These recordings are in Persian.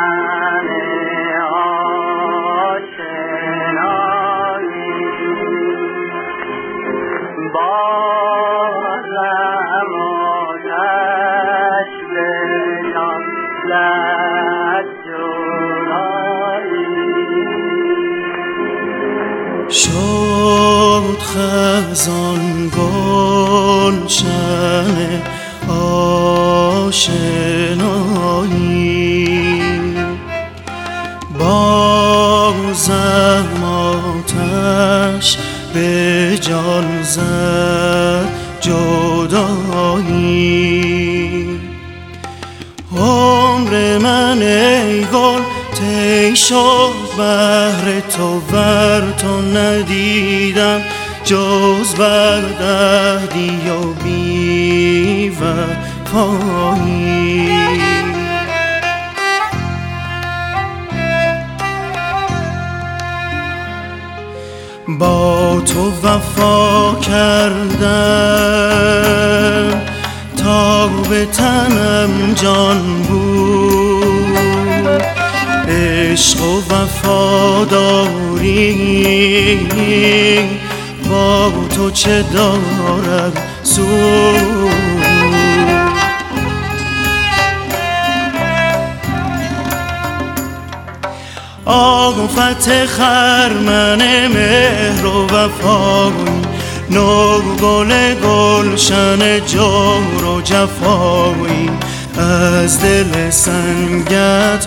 شد خزان گلشن آشنایی، بازم آتش به جان زد جدایی. عمر من ای گل طی شد بهر تو، ور تو ندیدم جز بردهدی و بی وفایی. با تو وفا کردم تا به تنم جان بود، عشق و وفاداری با تو چه دارد سود. آفت خرمن مهر و وفایی، نو گل گلشن جور و جفایی، از دل سنگت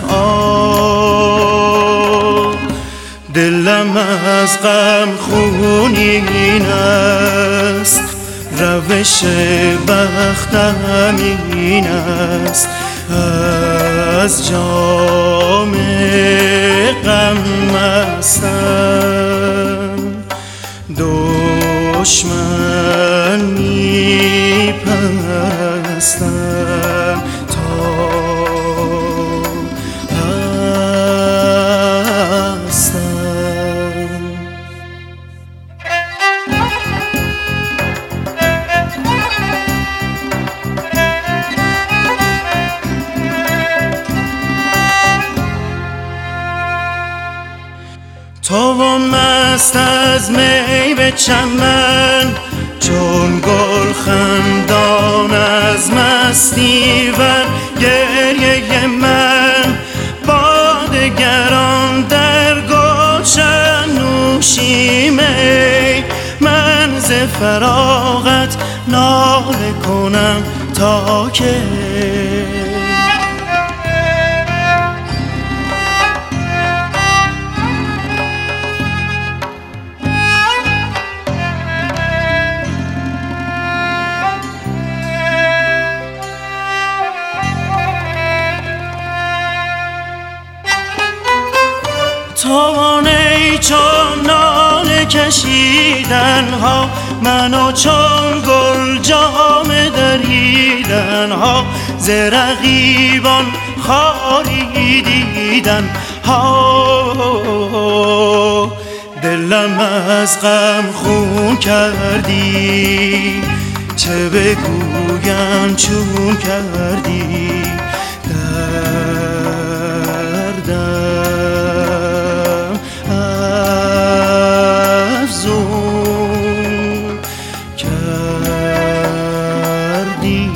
آب دلم از غم خونین است، روش بختم این است، از جام غم مستم دشمن می پرستم تا هستم. تو مست از می به چمن، چون گل خندان از مستی ور گریه من، با دگران در گلشن نوشی می، من ز فراغت ناله کنم تا که توانه چون ناله کشیدن ها، منو چون گل جامه دریدن ها، ز رقیبان خاری دیدن ها، دلم از غم خون کردی، چه بگویم چون کردی، دردم افزون کردی.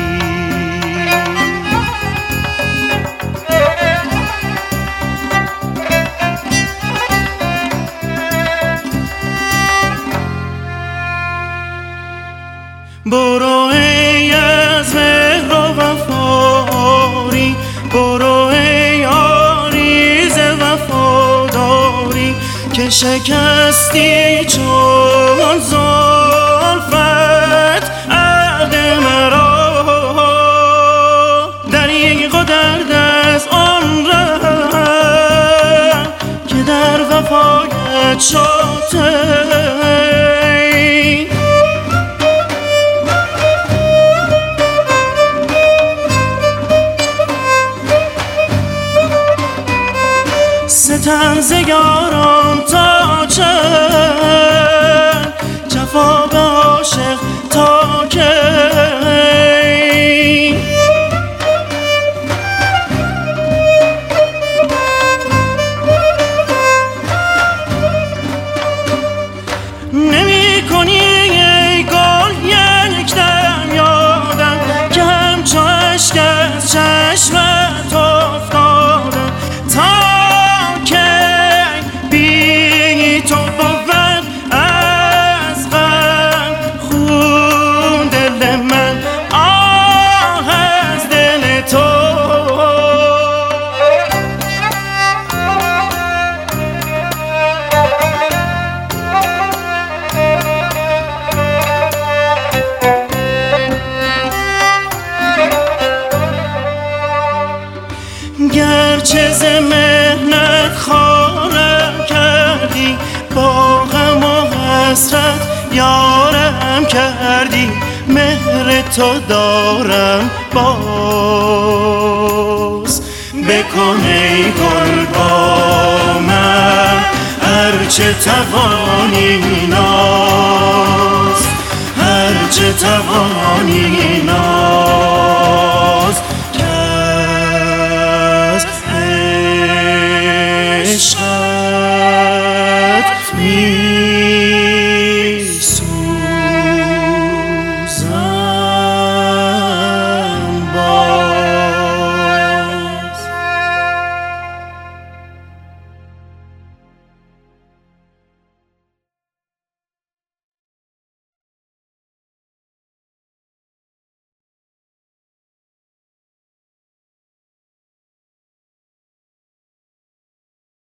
برو ای از مهر و وفایی، برو ای آریز وفاداری، که شکستی چون زلفت عهد مرا، دریغ و درد از آن ره که در وفایت شد. ستمزگاران تا چند، جفا به عاشق تا کی، گرچه ز مهنت خارم کردی، با غم و حسرت یارم کردی، مهر تو دارم باز. بکن ای گل با من هرچه توانی ناز، هرچه توانی ناز.